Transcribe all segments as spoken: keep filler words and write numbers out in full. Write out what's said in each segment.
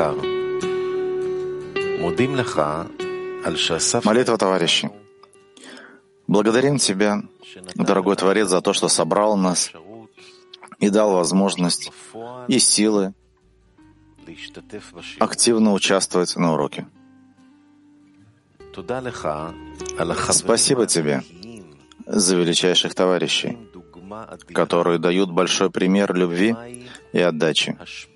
Молитва товарищей. Благодарим Тебя, дорогой Творец, за то, что собрал нас и дал возможность и силы активно участвовать на уроке. Спасибо Тебе за величайших товарищей, которые дают большой пример любви и отдачи.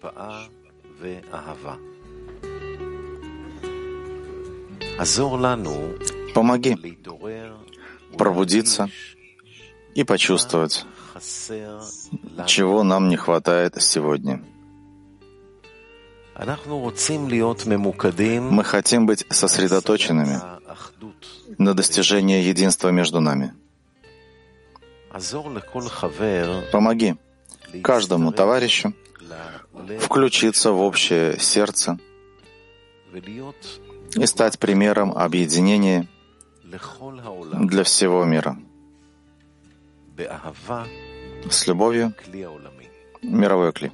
Помоги пробудиться и почувствовать, чего нам не хватает сегодня. Мы хотим быть сосредоточенными на достижении единства между нами. Помоги каждому товарищу включиться в общее сердце и стать примером объединения для всего мира. С любовью, мировой кли.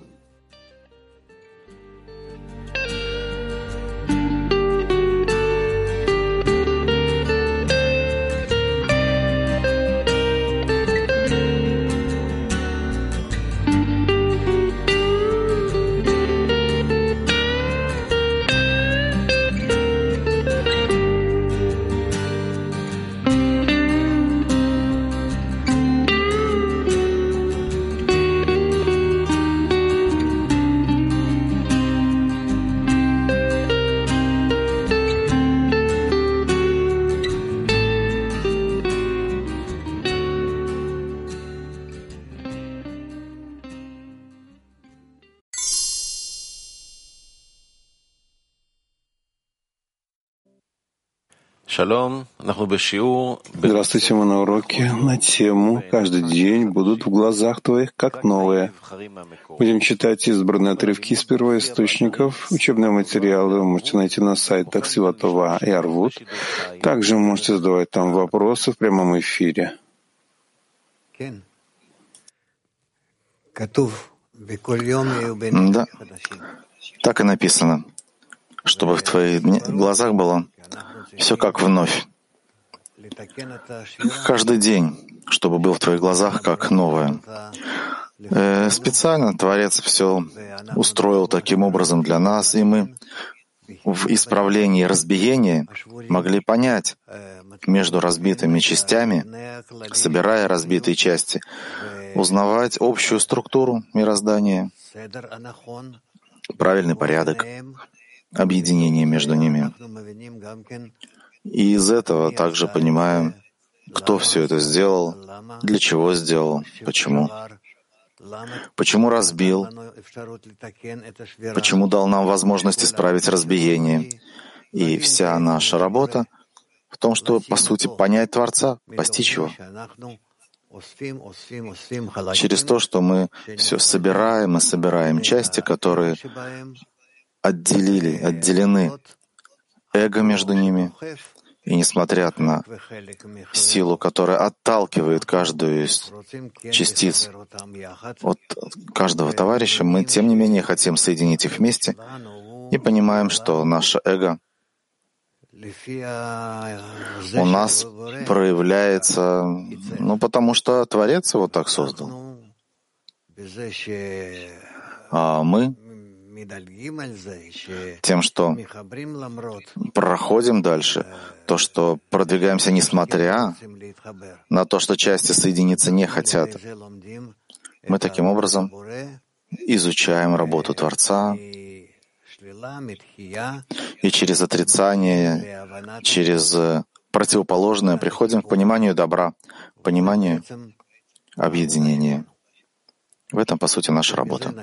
Здравствуйте, мы на уроке на тему «Каждый день будут в глазах твоих как новые». Будем читать избранные отрывки из первоисточников. Учебные материалы вы можете найти на сайтах Сиватова и Арвут. Также вы можете задавать там вопросы в прямом эфире. Да, так и написано, чтобы в твоих глазах было все как вновь. Каждый день, чтобы был в твоих глазах как новое. Э, специально Творец все устроил таким образом для нас, и мы в исправлении разбиения могли понять между разбитыми частями, собирая разбитые части, узнавать общую структуру мироздания, правильный порядок, объединение между ними. И из этого также понимаем, кто все это сделал, для чего сделал, почему. Почему разбил, почему дал нам возможность исправить разбиение. И вся наша работа в том, что, по сути, понять Творца, постичь его. Через то, что мы все собираем и собираем части, которые отделили, отделены эго между ними, и несмотря на силу, которая отталкивает каждую из частиц от каждого товарища, мы, тем не менее, хотим соединить их вместе и понимаем, что наше эго у нас проявляется, ну, потому что Творец его так создал. А мы тем, что проходим дальше, то, что продвигаемся несмотря на то, что части соединиться не хотят, мы таким образом изучаем работу Творца, и через отрицание, через противоположное приходим к пониманию добра, пониманию объединения. В этом, по сути, наша работа.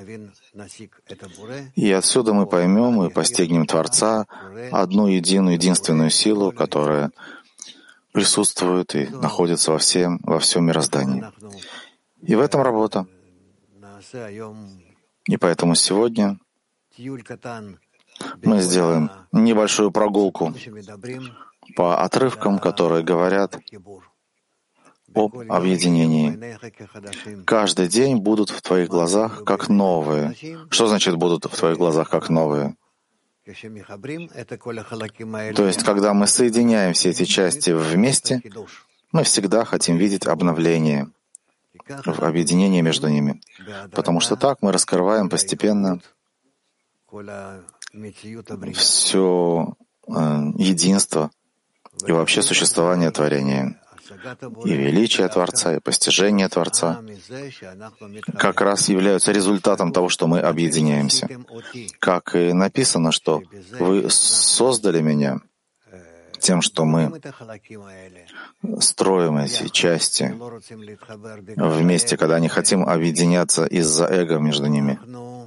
И отсюда мы поймем и постигнем Творца, одну единую, единственную силу, которая присутствует и находится во всем, во всем мироздании. И в этом работа. И поэтому сегодня мы сделаем небольшую прогулку по отрывкам, которые говорят об объединении. Каждый день будут в твоих глазах как новые. Что значит будут в твоих глазах как новые? То есть, когда мы соединяем все эти части вместе, мы всегда хотим видеть обновление в объединении между ними, потому что так мы раскрываем постепенно все единство и вообще существование творения, и величие Творца, и постижение Творца как раз являются результатом того, что мы объединяемся. Как и написано, что вы создали меня тем, что мы строим эти части вместе, когда не хотим объединяться из-за эго между ними.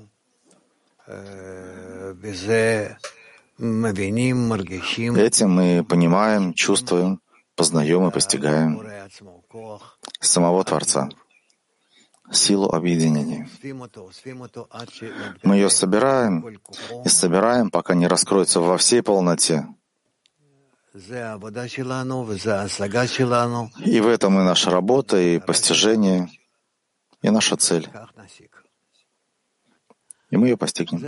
Этим мы понимаем, чувствуем, познаем и постигаем самого Творца, силу объединения. Мы ее собираем и собираем, пока не раскроется во всей полноте. И в этом и наша работа, и постижение, и наша цель. И мы ее постигнем.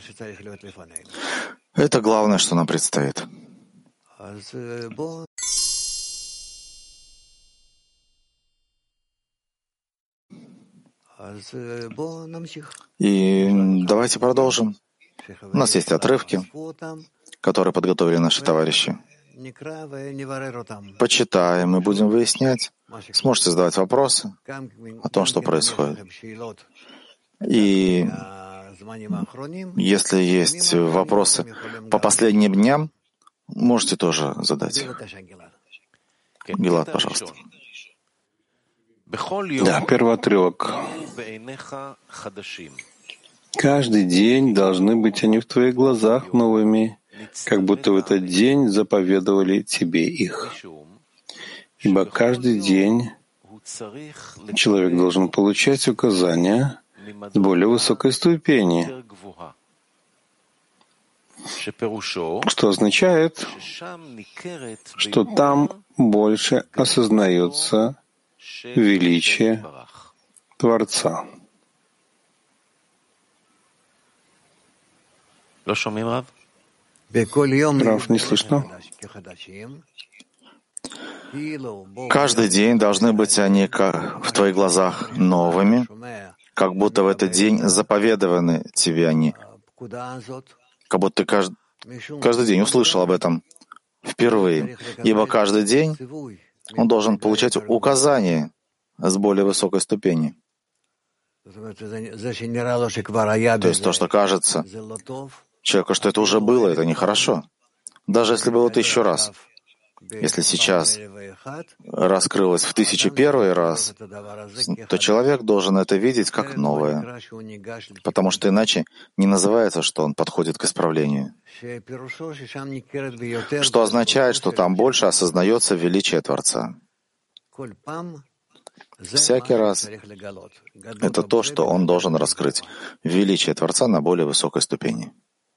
Это главное, что нам предстоит. И давайте продолжим. У нас есть отрывки, которые подготовили наши товарищи. Почитаем и будем выяснять. Сможете задавать вопросы о том, что происходит. И если есть вопросы по последним дням, можете тоже задать их. Гилад, пожалуйста. Да, первый отрывок. Каждый день должны быть они в твоих глазах новыми, как будто в этот день заповедовали тебе их. Ибо каждый день человек должен получать указания с более высокой ступени, что означает, что там больше осознается величие Творца. Рав, не слышно? Каждый день должны быть они в твоих глазах новыми, как будто в этот день заповедованы тебе они. Как будто ты каждый, каждый день услышал об этом впервые. Ибо каждый день он должен получать указания с более высокой ступени. То есть то, что кажется человеку, что это уже было, это нехорошо. Даже если было тысячу раз. Если сейчас раскрылось в тысячу первый раз, то человек должен это видеть как новое, потому что иначе не называется, что он подходит к исправлению. Что означает, что там больше осознается величие Творца. Всякий раз это то, что он должен раскрыть. Величие Творца на более высокой ступени.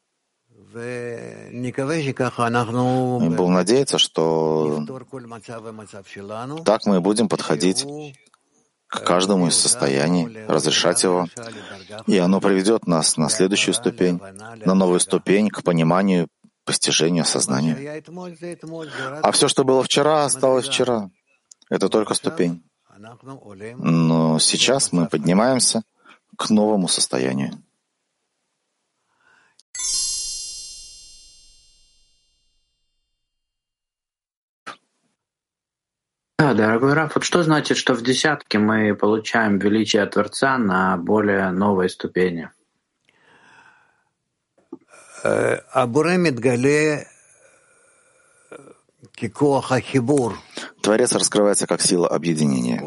И будем надеяться, что так мы будем подходить к каждому из состояний, разрешать его, и оно приведет нас на следующую ступень, на новую ступень к пониманию, постижению, осознанию. А все, что было вчера, осталось вчера. Это только ступень. Но сейчас мы поднимаемся к новому состоянию. Да, дорогой Раф, вот что значит, что в десятке мы получаем величие Творца на более новой ступени? Творец раскрывается как сила объединения.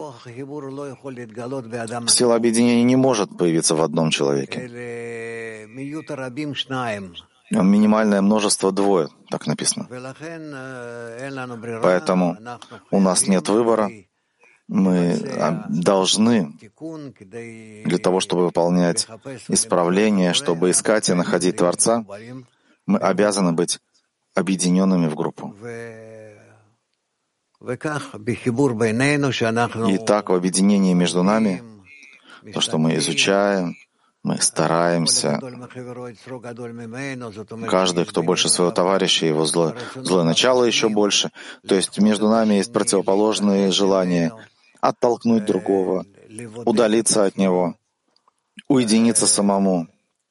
Сила объединения не может появиться в одном человеке. Минимальное множество двое, так написано. Поэтому у нас нет выбора. Мы должны, для того, чтобы выполнять исправление, чтобы искать и находить Творца, мы обязаны быть объединенными в группу. И так в объединении между нами, то, что мы изучаем, Мы стараемся, каждый, кто больше своего товарища, его зло, злое начало еще больше. То есть между нами есть противоположные желания оттолкнуть другого, удалиться от него, уединиться самому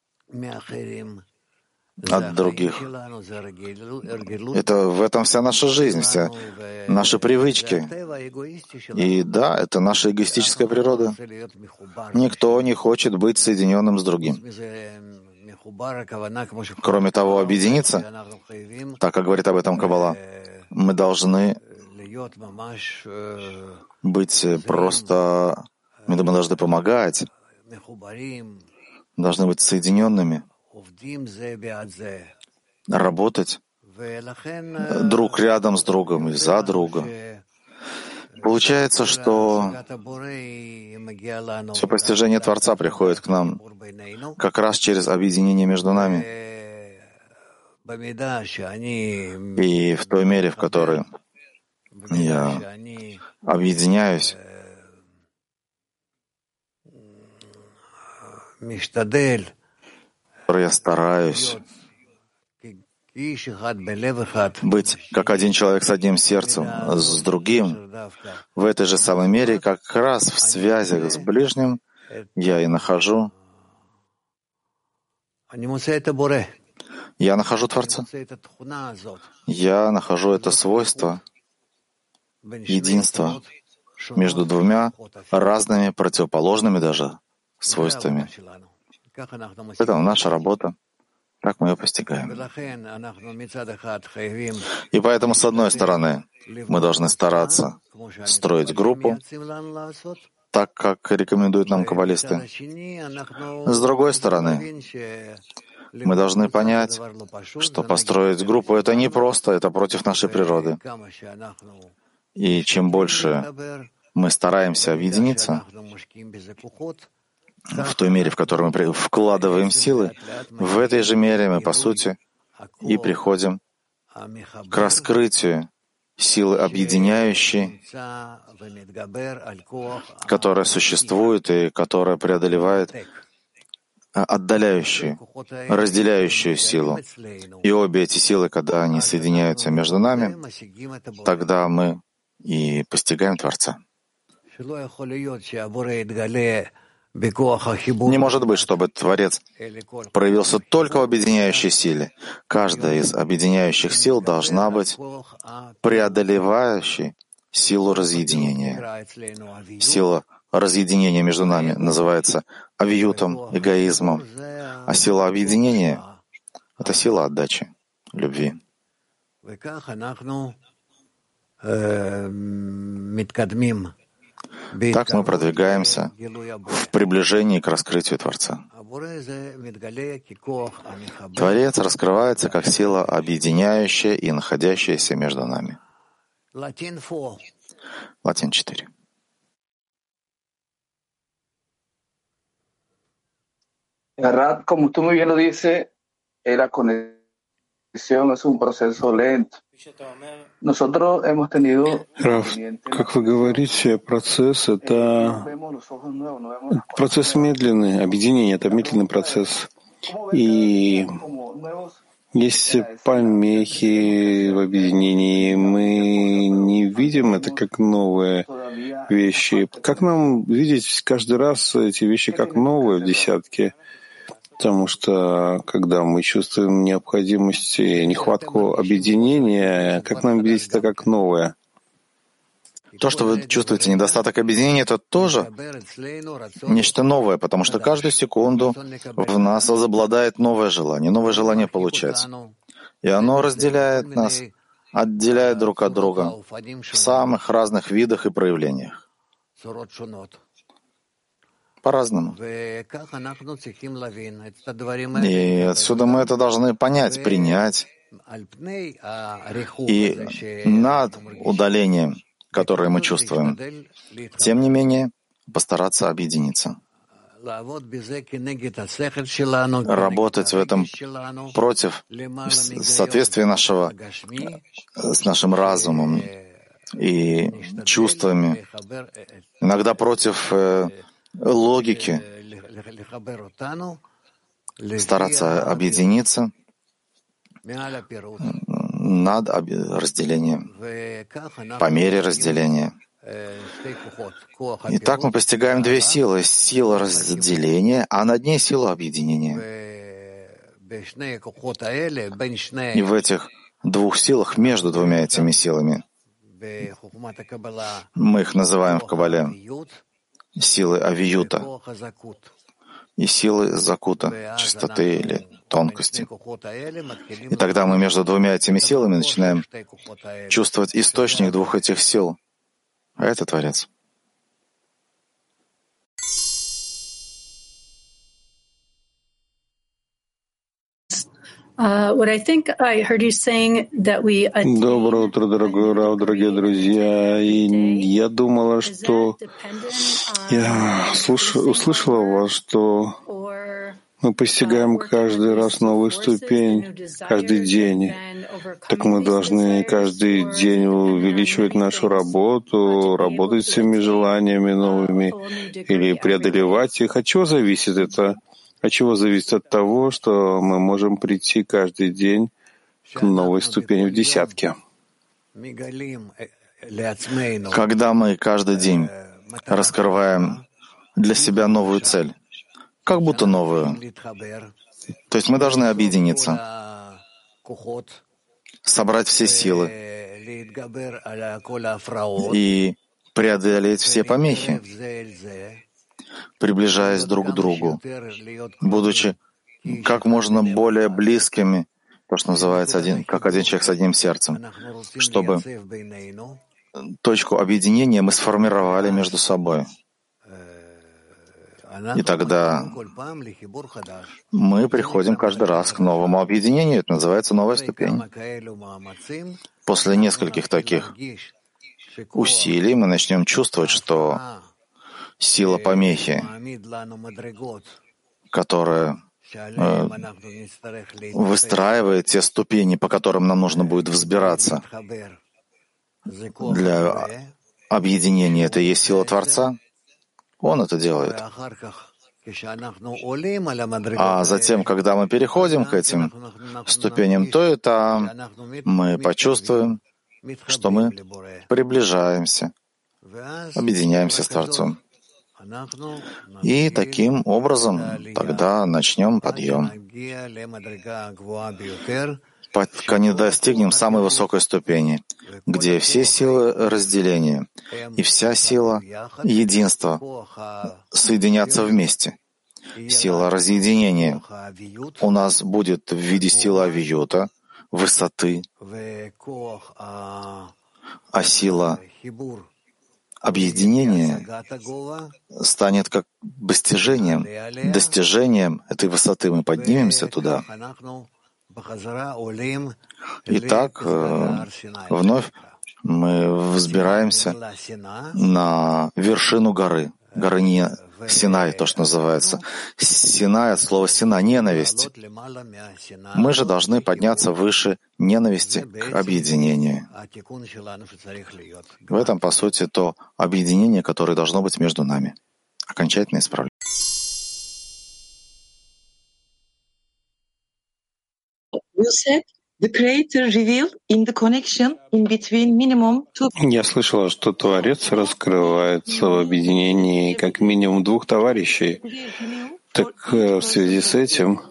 от других. Это в этом вся наша жизнь, вся наши привычки. И да, это наша эгоистическая природа. Никто не хочет быть соединенным с другим. Кроме того, объединиться, так как говорит об этом Каббала, мы должны быть просто, мы должны помогать, должны быть соединенными, работать друг рядом с другом и за друга. Получается, что все постижение Творца приходит к нам как раз через объединение между нами. И в той мере, в которой я объединяюсь, в которой я стараюсь быть как один человек с одним сердцем, с другим, в этой же самой мере, как раз в связях с ближним, я и нахожу, я нахожу Творца. Я нахожу это свойство, единство между двумя разными, противоположными даже свойствами. Это наша работа. Так мы ее постигаем. И поэтому, с одной стороны, мы должны стараться строить группу, так, как рекомендуют нам каббалисты. С другой стороны, мы должны понять, что построить группу — это не просто, это против нашей природы. И чем больше мы стараемся объединиться, в той мере, в которой мы вкладываем силы, в этой же мере мы, по сути, и приходим к раскрытию силы объединяющей, которая существует и которая преодолевает отдаляющую, разделяющую силу. И обе эти силы, когда они соединяются между нами, тогда мы и постигаем Творца. Не может быть, чтобы Творец проявился только в объединяющей силе. Каждая из объединяющих сил должна быть преодолевающей силу разъединения. Сила разъединения между нами называется авиютом, эгоизмом, а сила объединения — это сила отдачи, любви. Так мы продвигаемся в приближении к раскрытию Творца. Творец раскрывается как сила объединяющая и находящаяся между нами. Латин четыре. Rab, como tú muy bien lo dices, la conexión es un proceso lento. Nosotros hemos tenido. Рав, как вы говорите, процесс — это процесс медленный, объединение — это медленный процесс. И есть помехи в объединении, мы не видим это как новые вещи. Как нам видеть каждый раз эти вещи как новые в десятке? Потому что, когда мы чувствуем необходимость и нехватку объединения, как нам видеть это как новое? То, что вы чувствуете недостаток объединения, это тоже нечто новое, потому что каждую секунду в нас возобладает новое желание, новое желание получать. И оно разделяет нас, отделяет друг от друга в самых разных видах и проявлениях. По-разному. И отсюда мы это должны понять, принять. И над удалением, которое мы чувствуем, тем не менее, постараться объединиться. Работать в этом против, в соответствии нашего, с нашим разумом и чувствами, иногда против логики стараться объединиться над разделением, по мере разделения. И так мы постигаем две силы. Сила разделения, а над ней сила объединения. И в этих двух силах, между двумя этими силами, мы их называем в Кабале силы авиюта и силы закута, чистоты или тонкости. И тогда мы между двумя этими силами начинаем чувствовать источник двух этих сил, а это Творец. Uh, what I think I heard you saying that we Доброе утро, дорогой Рав, дорогие друзья. И я думала, что я слуш... услышала вас, что мы постигаем каждый раз новую ступень, каждый день. Так мы должны каждый день увеличивать нашу работу, работать с всеми желаниями новыми или преодолевать их. От чего зависит это? От чего зависит от того, что мы можем прийти каждый день к новой ступени в десятке? Когда мы каждый день раскрываем для себя новую цель, как будто новую, то есть мы должны объединиться, собрать все силы и преодолеть все помехи, приближаясь друг к другу, будучи как можно более близкими, то, что называется, один, как один человек с одним сердцем, чтобы точку объединения мы сформировали между собой. И тогда мы приходим каждый раз к новому объединению. Это называется новая ступень. После нескольких таких усилий мы начнем чувствовать, что сила помехи, которая э, выстраивает те ступени, по которым нам нужно будет взбираться для объединения, это и есть сила Творца. Он это делает. А затем, когда мы переходим к этим ступеням, то это мы почувствуем, что мы приближаемся, объединяемся с Творцом. И таким образом тогда начнем подъем, пока не достигнем самой высокой ступени, где все силы разделения и вся сила единства соединятся вместе. Сила разъединения у нас будет в виде силы авиюта, высоты, а сила объединение станет как достижением, достижением этой высоты. Мы поднимемся туда. И так вновь мы взбираемся на вершину горы. Горы не Синай, то, что называется. Синай от слова Сина — ненависть. Мы же должны подняться выше ненависти к объединению. В этом, по сути, то объединение, которое должно быть между нами. Окончательное исправление. Я слышала, что Творец раскрывается в объединении как минимум двух товарищей. Так в связи с этим,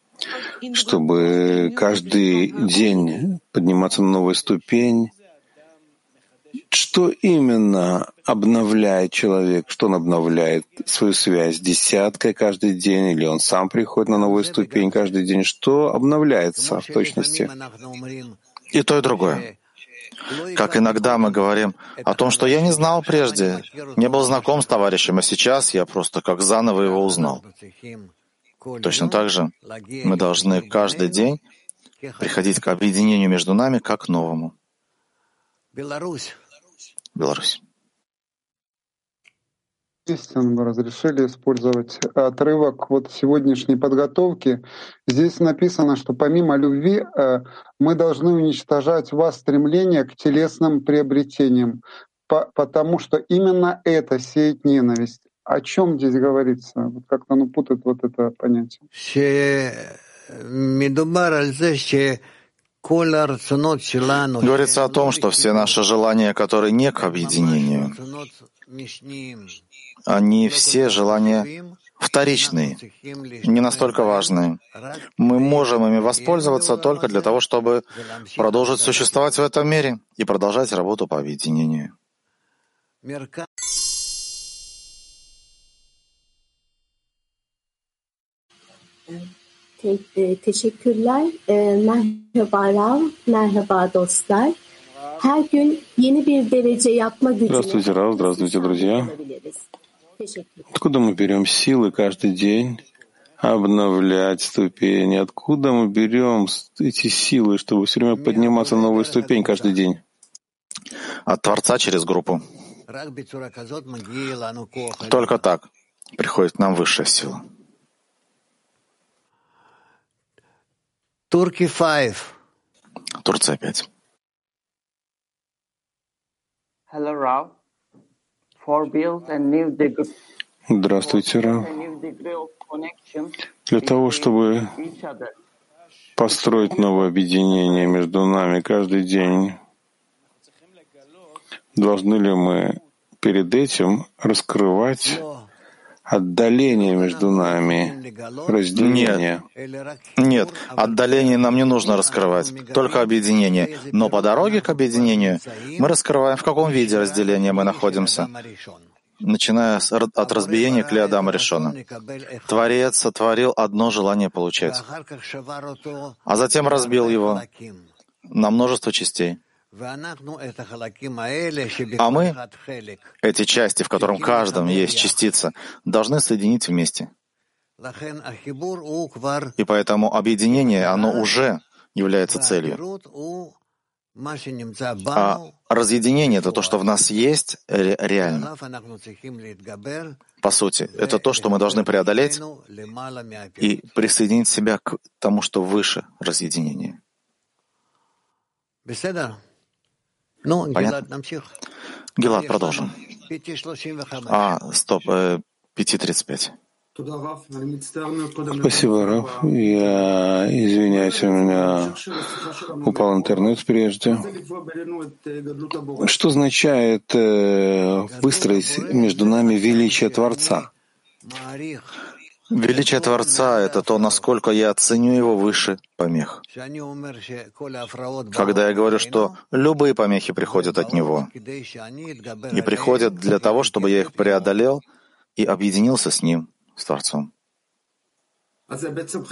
чтобы каждый день подниматься на новую ступень, что именно обновляет человек? Что он обновляет? Свою связь с десяткой каждый день? Или он сам приходит на новую ступень каждый день? Что обновляется в точности? И то, и другое. Как иногда мы говорим о том, что я не знал прежде, не был знаком с товарищем, а сейчас я просто как заново его узнал. Точно так же мы должны каждый день приходить к объединению между нами как к новому. Беларусь. Естественно, мы разрешили использовать отрывок вот сегодняшней подготовки. Здесь написано, что помимо любви мы должны уничтожать у вас стремление к телесным приобретениям, потому что именно это сеет ненависть. о чем здесь говорится? Вот как-то оно путает вот это понятие. Говорится о том, что все наши желания, которые не к объединению, они все желания вторичные, не настолько важные. Мы можем ими воспользоваться только для того, чтобы продолжить существовать в этом мире и продолжать работу по объединению. Teşekkürler. Merhaba Rav, merhaba dostlar. Her gün yeni bir derece yapma gücüne. Здравствуйте, Рав, здравствуйте, друзья. Откуда мы берем силы каждый день обновлять ступени? Откуда мы берем эти силы, чтобы все время подниматься на новую ступень каждый день? От Творца через группу. Только так приходит к нам высшая сила. Турция пять. Hello, Rav. For build a new degree. Здравствуйте, Рав. Для того, чтобы построить новое объединение между нами каждый день, должны ли мы перед этим раскрывать отдаление между нами, разделение? Нет, нет, отдаление нам не нужно раскрывать, только объединение. Но по дороге к объединению мы раскрываем, в каком виде разделения мы находимся, начиная от разбиения клея Адама Ришона. Творец сотворил одно желание получать, а затем разбил его на множество частей. А мы, эти части, в котором каждом есть частица, должны соединить вместе. И поэтому объединение, оно уже является целью. А разъединение — это то, что в нас есть реально. По сути, это то, что мы должны преодолеть и присоединить себя к тому, что выше разъединения. Понятно? Гилад, продолжим. А, стоп, пять тридцать пять. Спасибо, Раф. Я извиняюсь, у меня упал интернет прежде. Что означает э, выстроить между нами величие Творца? Величие Творца — это то, насколько я ценю его выше помех. Когда я говорю, что любые помехи приходят от него, и приходят для того, чтобы я их преодолел и объединился с ним, с Творцом. Так,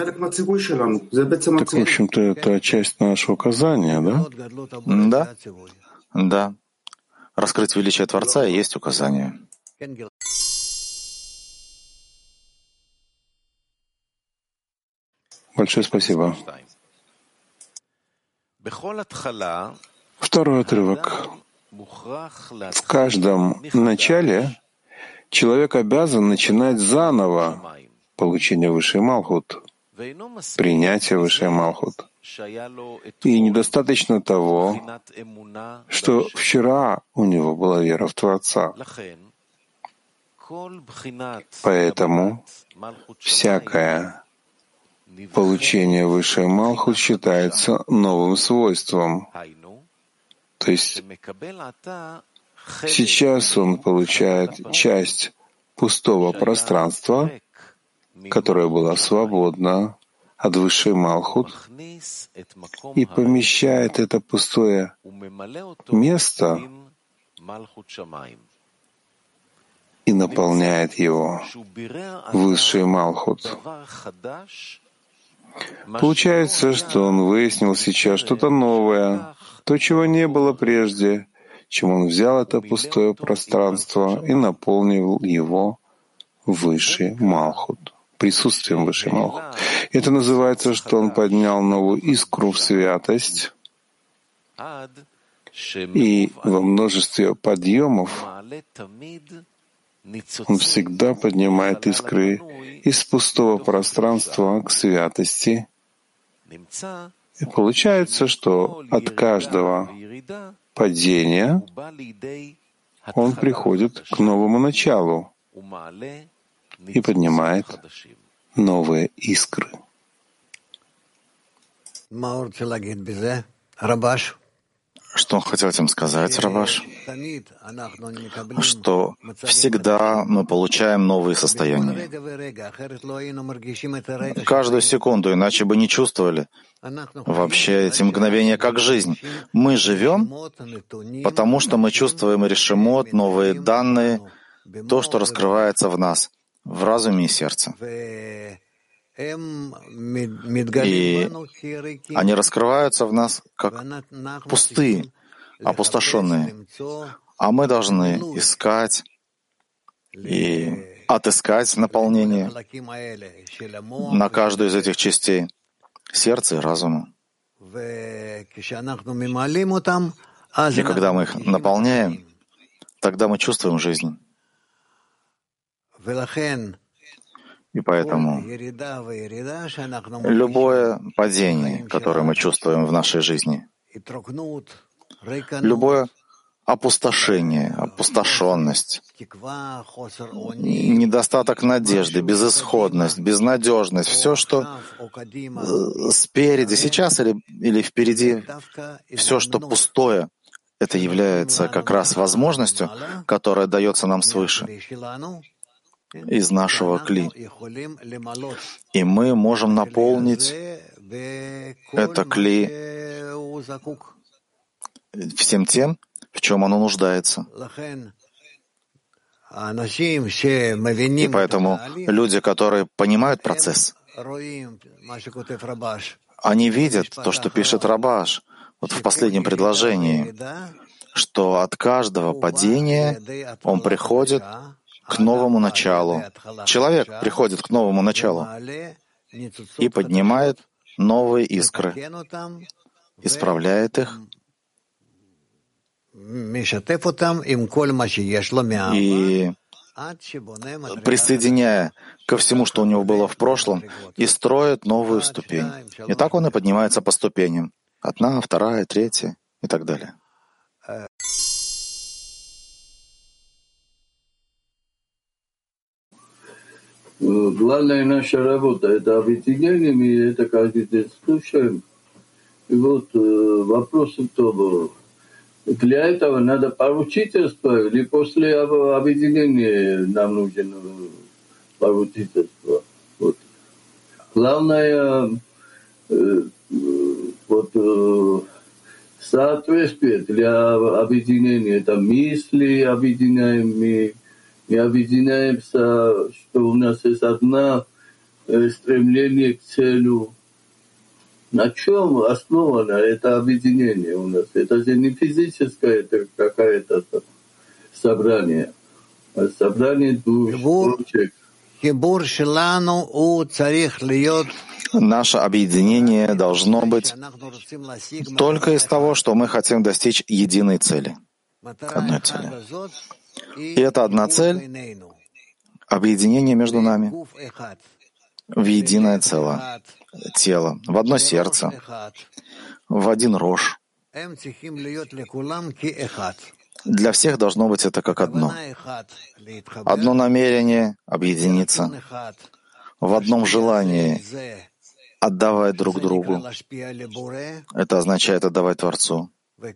в общем-то, это часть нашего указания, да? Да, да. Раскрыть величие Творца и есть указание. Большое спасибо. Второй отрывок. В каждом начале человек обязан начинать заново получение высшей Малхут, принятие высшей Малхут. И недостаточно того, что вчера у него была вера в Творца. Поэтому всякое получение высшей Малхут считается новым свойством. То есть сейчас он получает часть пустого пространства, которое было свободно от высшей Малхут, и помещает это пустое место и наполняет его высшей Малхут. Получается, что он выяснил сейчас что-то новое, то, чего не было прежде, чем он взял это пустое пространство и наполнил его высшей Малхут, присутствием высшей Малхут. Это называется, что он поднял новую искру в святость, и во множестве подъемов он всегда поднимает искры из пустого пространства к святости. И получается, что от каждого падения он приходит к новому началу, и поднимает новые искры. Что он хотел этим сказать, Рабаш? Что всегда мы получаем новые состояния. Каждую секунду, иначе бы не чувствовали вообще эти мгновения как жизнь. Мы живем, потому что мы чувствуем решимот, новые данные, то, что раскрывается в нас, в разуме и сердце. И они раскрываются в нас как пустые, опустошенные. А мы должны искать и отыскать наполнение на каждую из этих частей сердца и разума. И когда мы их наполняем, тогда мы чувствуем жизнь. И поэтому любое падение, которое мы чувствуем в нашей жизни, любое опустошение, опустошенность, недостаток надежды, безысходность, безнадежность, все, что спереди, сейчас или, или впереди, все, что пустое, это является как раз возможностью, которая дается нам свыше, из нашего кли. И мы можем наполнить это кли всем тем, в чем оно нуждается. И поэтому люди, которые понимают процесс, они видят то, что пишет Рабаш, вот в последнем предложении, что от каждого падения он приходит к новому началу. Человек приходит к новому началу и поднимает новые искры, исправляет их и присоединяя ко всему, что у него было в прошлом, и строит новую ступень. И так он и поднимается по ступеням. Одна, вторая, третья и так далее. Главная наша работа — это объединение, мы это каждый день слушаем. И вот вопрос в том, для этого надо поручительство или после объединения нам нужно поручительство? Вот. Главное, вот, соответствие для объединения, это мысли объединяем мы, мы объединяемся, что у нас есть одно стремление к целю. На чем основано это объединение у нас? Это же не физическое, это какое-то собрание, а собрание душ, душек. Наше объединение должно быть только из того, что мы хотим достичь единой цели, одной цели. И это одна цель — объединение между нами в единое целое, тело, в одно сердце, в один рож. Для всех должно быть это как одно. Одно намерение — объединиться, в одном желании отдавать друг другу. Это означает отдавать Творцу.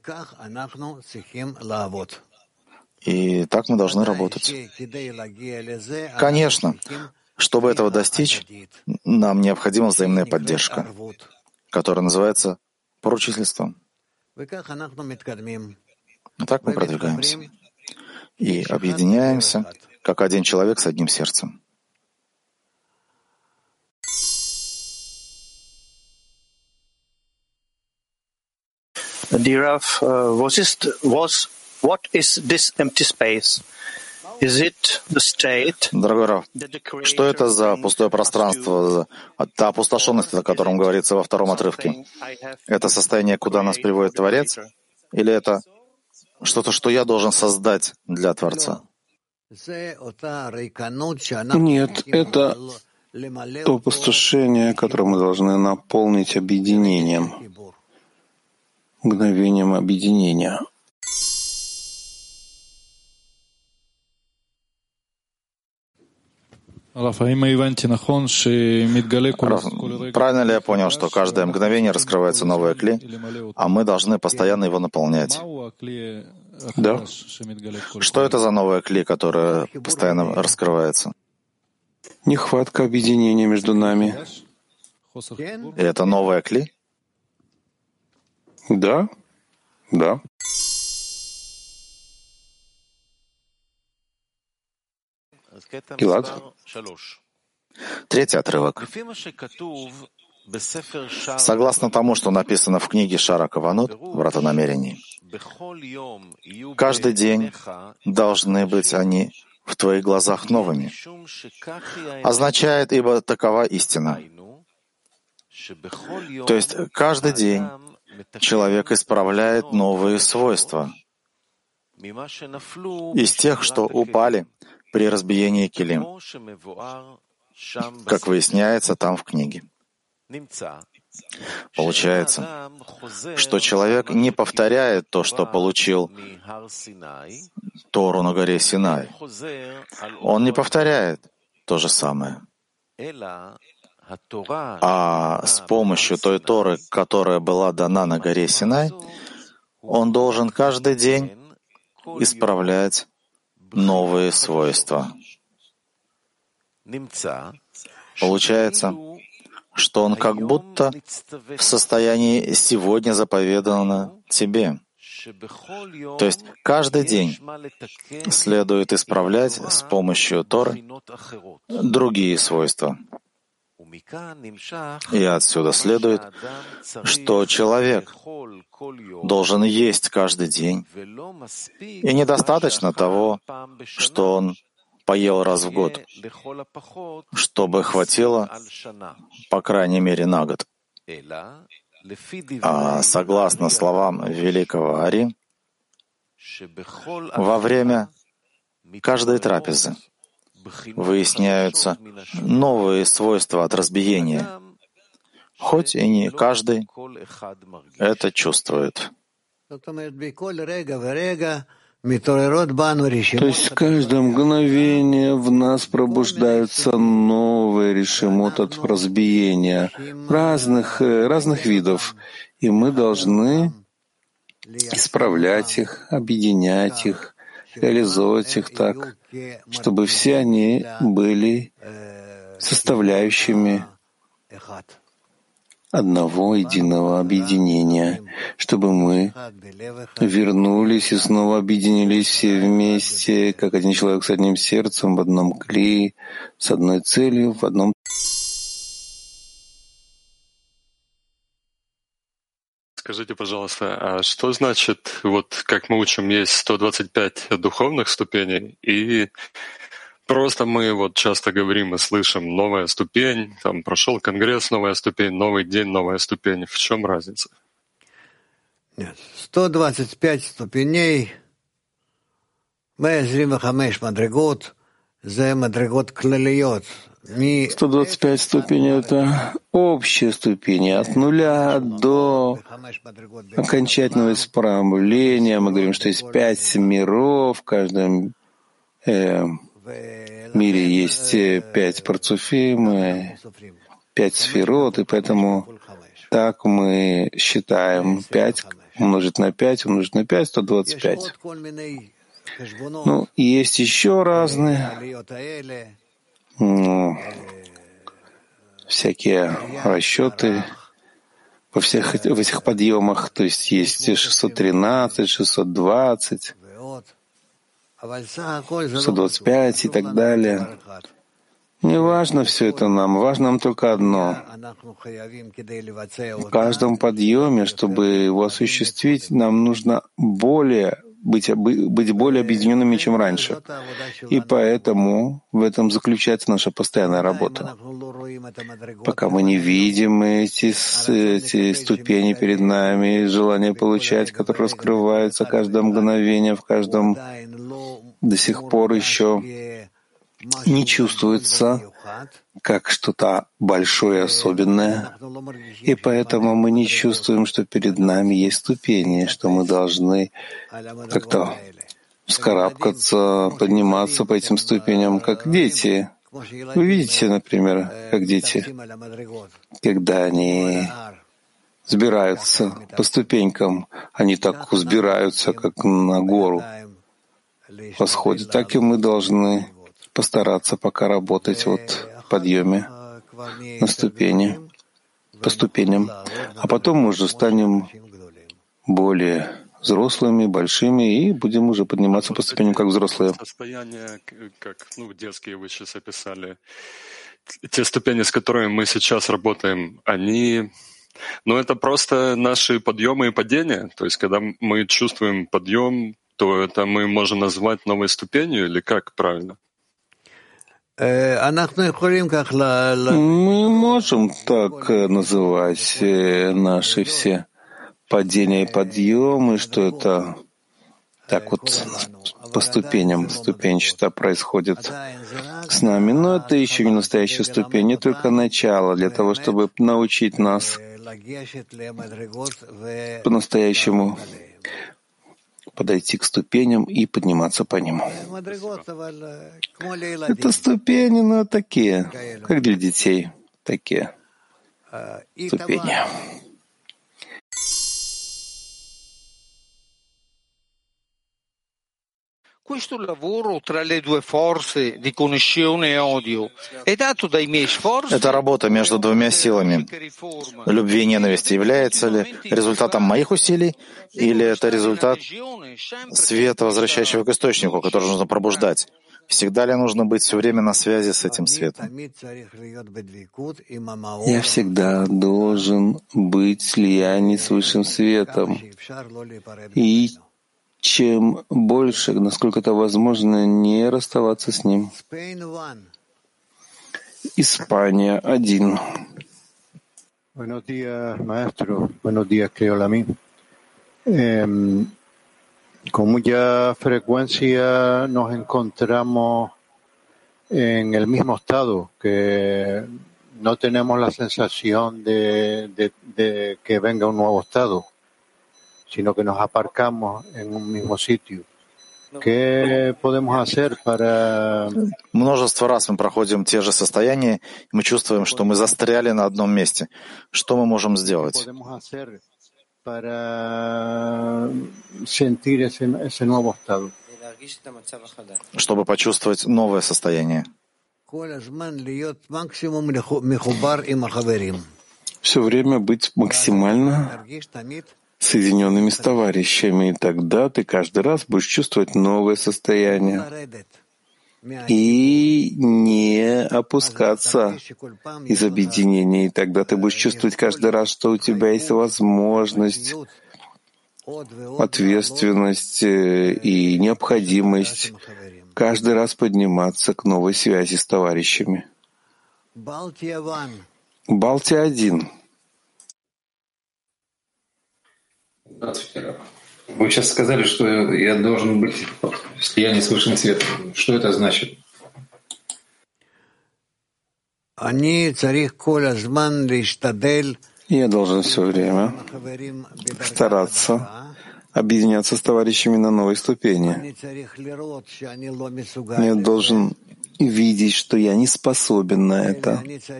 И так мы должны работать. Конечно, чтобы этого достичь, нам необходима взаимная поддержка, которая называется поручительством. И так мы продвигаемся и объединяемся, как один человек с одним сердцем. Dear Rav, uh, was is was what is this empty space? Is it the state? Дорогой Рав, что это за пустое пространство, та опустошенность, о котором говорится во втором отрывке? Это состояние, куда нас приводит Творец? Или это что-то, что я должен создать для Творца? Нет, это то опустошение, которое мы должны наполнить объединением, мгновением объединения. Раф, правильно ли я понял, что каждое мгновение раскрывается новое кли, а мы должны постоянно его наполнять? Да. Что это за новое кли, которое постоянно раскрывается? Нехватка объединения между нами. И это новое кли? Да, да. Гилад. Третий отрывок. Согласно тому, что написано в книге Шара Каванот, Врата намерений, каждый день должны быть они в твоих глазах новыми. Означает, ибо такова истина. То есть каждый день человек исправляет новые свойства из тех, что упали при разбиении килим, как выясняется там в книге. Получается, что человек не повторяет то, что получил Тору на горе Синай. Он не повторяет то же самое. А с помощью той Торы, которая была дана на горе Синай, он должен каждый день исправлять новые свойства. Получается, что он как будто в состоянии «сегодня заповедано тебе». То есть каждый день следует исправлять с помощью Торы другие свойства. И отсюда следует, что человек должен есть каждый день, и недостаточно того, что он поел раз в год, чтобы хватило, по крайней мере, на год. А согласно словам великого Ари, во время каждой трапезы выясняются новые свойства от разбиения, хоть и не каждый это чувствует. То есть в каждое мгновение в нас пробуждаются новые решимот от разбиения разных, разных видов, и мы должны исправлять их, объединять их, реализовать их так, чтобы все они были составляющими одного единого объединения, чтобы мы вернулись и снова объединились все вместе, как один человек с одним сердцем, в одном кли, с одной целью, в одном. Скажите, пожалуйста, а что значит, вот как мы учим, есть сто двадцать пять духовных ступеней, и просто мы вот часто говорим и слышим «новая ступень», там прошел конгресс, новая ступень, новый день, новая ступень. В чем разница? Нет, сто двадцать пять ступеней, сто двадцать пять ступеней — это общие ступени, от нуля до окончательного исправления. Мы говорим, что есть пять миров, в каждом э, мире есть пять парцуфим, пять сферот, и поэтому так мы считаем пять умножить на пять, умножить на пять, сто двадцать пять. Ну, есть еще разные, ну, всякие расчеты во всех в этих подъемах, то есть есть шестьсот тринадцать, шестьсот двадцать, шестьсот двадцать пять и так далее. Не важно все это нам, важно нам только одно. В каждом подъеме, чтобы его осуществить, нам нужно более быть, быть более объединенными, чем раньше. И поэтому в этом заключается наша постоянная работа. Пока мы не видим эти, эти ступени перед нами, желание получать, которое раскрывается каждое мгновение, в каждом до сих пор еще не чувствуется как что-то большое и особенное, и поэтому мы не чувствуем, что перед нами есть ступени, что мы должны как-то вскарабкаться, подниматься по этим ступеням, как дети, Вы видите, например, как дети, когда они взбираются по ступенькам, они так взбираются, как на гору восходят, так и мы должны постараться пока работать вот в подъеме на ступени, по ступеням, а потом мы уже станем более взрослыми, большими, и будем уже подниматься по ступеням, как взрослые. Состояние, как ну, детские вы сейчас описали, те ступени, с которыми мы сейчас работаем, они... Ну, это просто наши подъемы и падения. То есть, когда мы чувствуем подъем, то это мы можем назвать новой ступенью, или как правильно? Мы можем так называть наши все падения и подъемы, что это так вот по ступеням, ступенчато происходит с нами. Но это еще не настоящая ступень, не только начало для того, чтобы научить нас по-настоящему подойти к ступеням и подниматься по ним. Это ступени, но такие, как для детей, такие ступени. Questo lavoro tra le due forze di connessione e odio è dato dai miei sforzi. Эта работа между двумя силами, любви и ненависти, является ли результатом моих усилий, или это результат света, возвращающего к источнику, который нужно пробуждать? Всегда ли нужно быть все время на связи с этим светом? Я всегда должен быть в слиянии с высшим светом. И чем больше, насколько это возможно, не расставаться с ним. Испания один. Buenos días, maestro. Buenos días, Creolami. Eh, con mucha frecuencia nos encontramos en el mismo estado, que no tenemos la sensación de, de, de que venga un nuevo estado, sino que nos aparcamos en un mismo sitio. ¿Qué podemos hacer para... Множество раз мы проходим те же состояния, и мы чувствуем, что мы застряли на одном месте. Что мы можем сделать? Para sentir ese, ese nuevo estado. Чтобы почувствовать новое состояние. Все время быть максимально соединенными с товарищами, и тогда ты каждый раз будешь чувствовать новое состояние и не опускаться из объединения. И тогда ты будешь чувствовать каждый раз, что у тебя есть возможность, ответственность и необходимость каждый раз подниматься к новой связи с товарищами. Балтия один. Вы сейчас сказали, что я должен быть в слиянии с высшим светом. Что это значит? Я должен все время стараться объединяться с товарищами на новой ступени. Я должен видеть, что я не способен на это.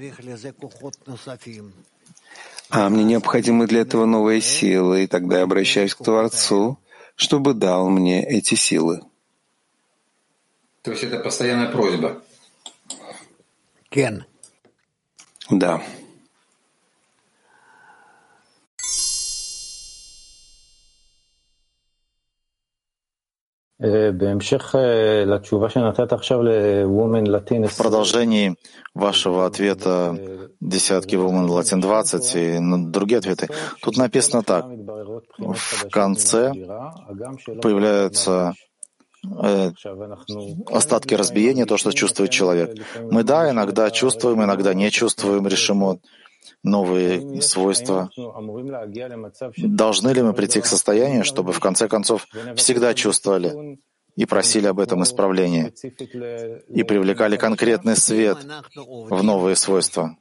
А мне необходимы для этого новые силы, и тогда я обращаюсь к Творцу, чтобы дал мне эти силы. То есть это постоянная просьба? Кен. Да. В продолжении вашего ответа десятки Women Latin двадцать и другие ответы, тут написано так. В конце появляются э, остатки разбиения, то, что чувствует человек. Мы, да, иногда чувствуем, иногда не чувствуем решимот, новые свойства. Должны ли мы прийти к состоянию, чтобы в конце концов всегда чувствовали и просили об этом исправлении и привлекали конкретный свет в новые свойства?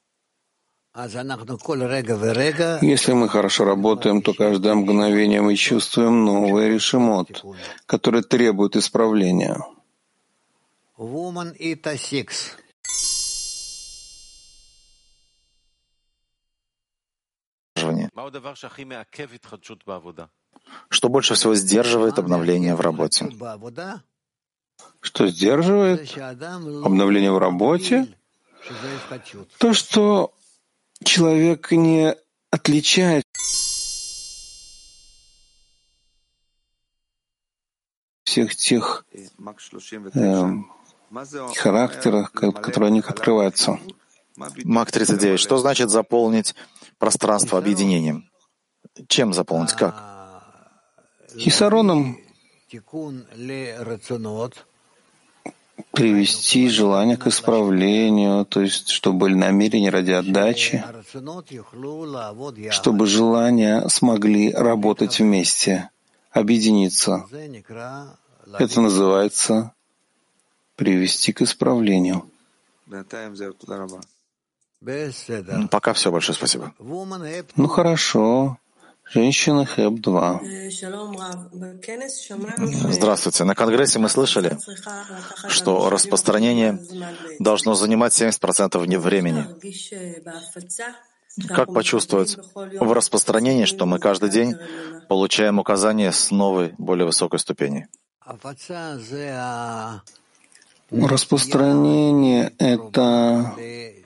Если мы хорошо работаем, то каждое мгновение мы чувствуем новый решимот, который требует исправления. сдерживание. Что больше всего сдерживает обновление в работе? Что сдерживает обновление в работе? То, что человек не отличает всех тех э, характерах, которые у них открываются. Мак тридцать девять. Что значит заполнить пространство объединением? Чем заполнить? Как? Хисароном. Привести желание к исправлению, то есть чтобы были намерения ради отдачи, чтобы желания смогли работать вместе, объединиться. Это называется привести к исправлению. Пока все, большое спасибо. Ну хорошо. Женщина ХЭП два. Здравствуйте. На Конгрессе мы слышали, что распространение должно занимать семьдесят процентов времени. Как почувствовать в распространении, что мы каждый день получаем указания с новой, более высокой ступени? Распространение — это,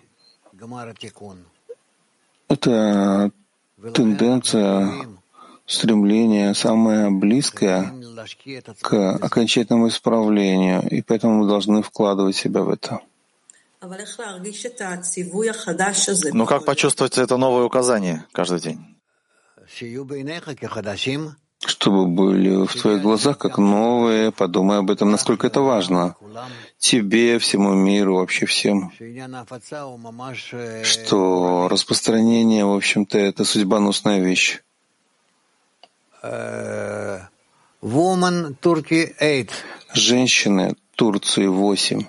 это тенденция, стремление самое близкое к окончательному исправлению, и поэтому мы должны вкладывать себя в это. Но как почувствовать это новое указание каждый день? Чтобы были в твоих глазах как новые, подумай об этом, насколько это важно. Тебе, всему миру, вообще всем. Что распространение, в общем-то, это судьбоносная вещь. Женщины Турции восемь.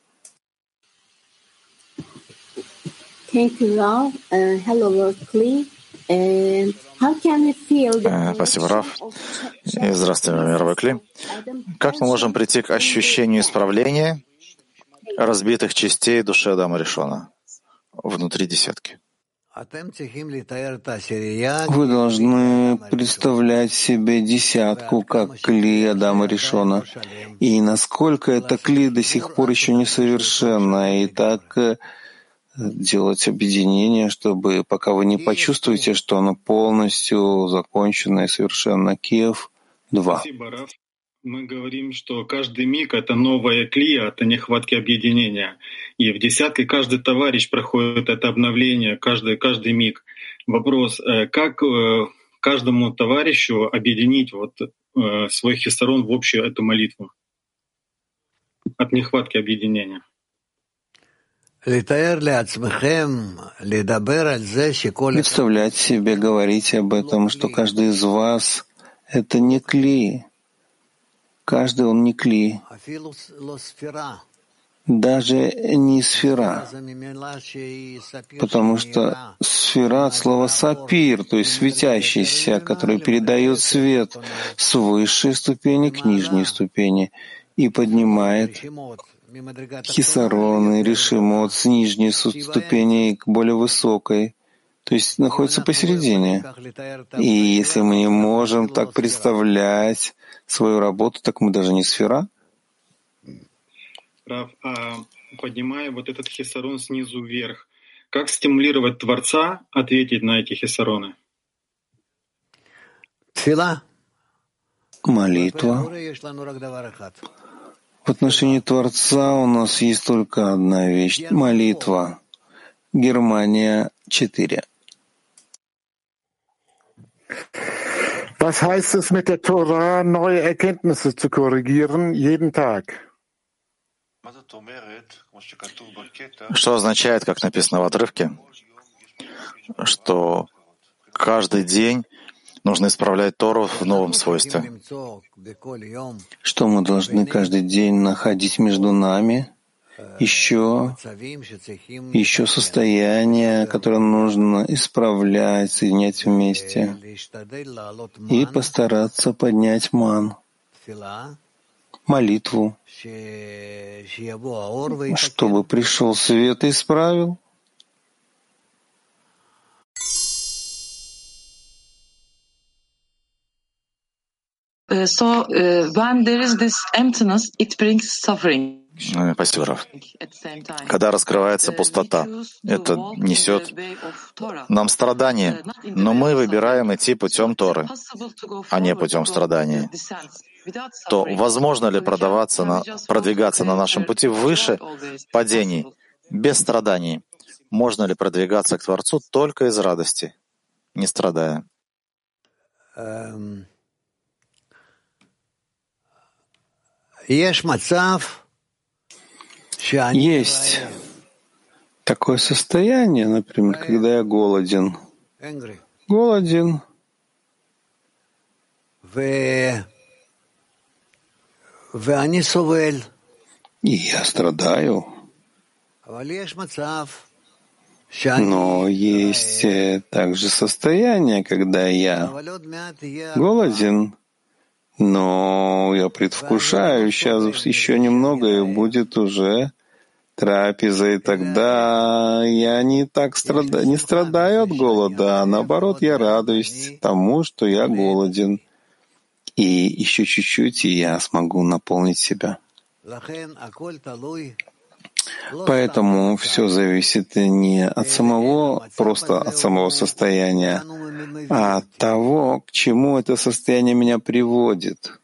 Thank you, Ralph. Uh, hello, Berkeley. Uh, how can we feel the... Спасибо, Раф. И здравствуйте, мировой Кли. Как мы можем прийти к ощущению исправления разбитых частей души Адама Ришона внутри десятки? Вы должны представлять себе десятку как кли Адама Ришона. И насколько это кли до сих пор еще несовершенно, и так делать объединение, чтобы пока вы не почувствуете, что оно полностью закончено и совершенно. Киев два. Спасибо, Раф. Мы говорим, что каждый миг — это новая клия, это нехватки объединения. И в десятке каждый товарищ проходит это обновление, каждый, каждый миг. Вопрос, как каждому товарищу объединить вот свой хисарон в общую эту молитву от нехватки объединения? Представлять себе, говорить об этом, что каждый из вас — это не кли. Каждый он не кли. Даже не сфера. Потому что сфера от слова сапир, то есть светящийся, который передает свет с высшей ступени к нижней ступени и поднимает хисарон и решимот с нижней ступени к более высокой, то есть находится посередине. И если мы не можем так представлять свою работу, так мы даже не сфера. Раф, а поднимая вот этот хисарон снизу вверх, как стимулировать Творца ответить на эти хисароны? Молитва. В отношении Творца у нас есть только одна вещь — молитва. Германия четыре. Was heißt es mit der Torah, neue Erkenntnisse zu korrigieren, jeden Tag? Что означает, как написано в отрывке, что каждый день нужно исправлять Тору в новом свойстве? Что мы должны каждый день находить между нами еще, еще состояние, которое нужно исправлять, соединять вместе и постараться поднять ман, молитву, чтобы пришел свет и исправил. so when there is this emptiness, it brings suffering. Спасибо, Раф. Когда раскрывается пустота, это несет нам страдания, но мы выбираем идти путем Торы, а не путем страданий. То возможно ли продаваться на, продвигаться на нашем пути выше падений, без страданий? Можно ли продвигаться к Творцу только из радости, не страдая? Есть такое состояние, например, когда я голоден. Голоден. И я страдаю. Но есть также состояние, когда я голоден, но я предвкушаю, сейчас еще немного, и будет уже трапеза, и тогда я не так страда... не страдаю от голода, а наоборот, я радуюсь тому, что я голоден. И еще чуть-чуть, и я смогу наполнить себя. Поэтому все зависит не от самого, просто от самого состояния, а от того, к чему это состояние меня приводит.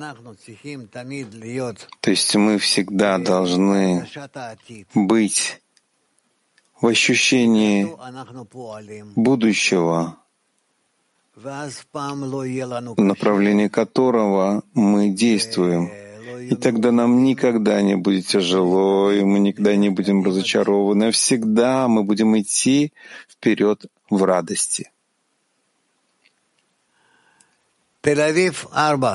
То есть мы всегда должны быть в ощущении будущего, в направлении которого мы действуем. И тогда нам никогда не будет тяжело, и мы никогда не будем разочарованы. Всегда мы будем идти вперед в радости. Тель-Авив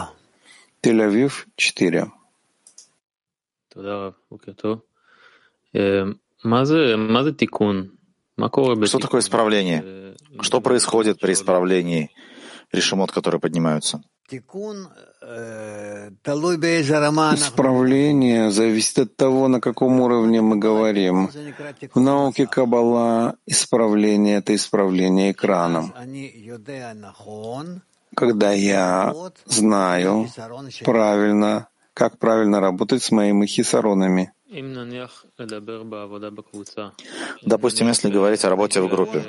четыре. Что такое исправление? Что происходит при исправлении решимот, которые поднимаются? Исправление зависит от того, на каком уровне мы говорим. В науке Каббала исправление — это исправление экраном. Когда я знаю правильно, как правильно работать с моими хисаронами. Допустим, если говорить о работе в группе.